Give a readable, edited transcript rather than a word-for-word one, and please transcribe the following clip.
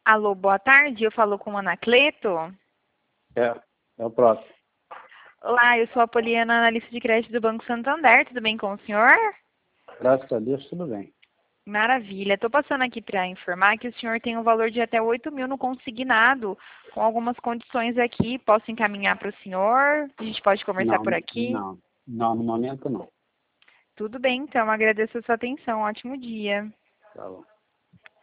Alô, boa tarde. Eu falo com o Anacleto. É o próximo. Olá, eu sou a Poliana, analista de crédito do Banco Santander. Tudo bem com o senhor? Graças a Deus, tudo bem. Maravilha. Estou passando aqui para informar que o senhor tem um valor de até 8 mil no consignado, com algumas condições aqui. Posso encaminhar para o senhor? A gente pode conversar por aqui? Não, no momento não. Tudo bem, então. Agradeço a sua atenção. Ótimo dia. Tá bom.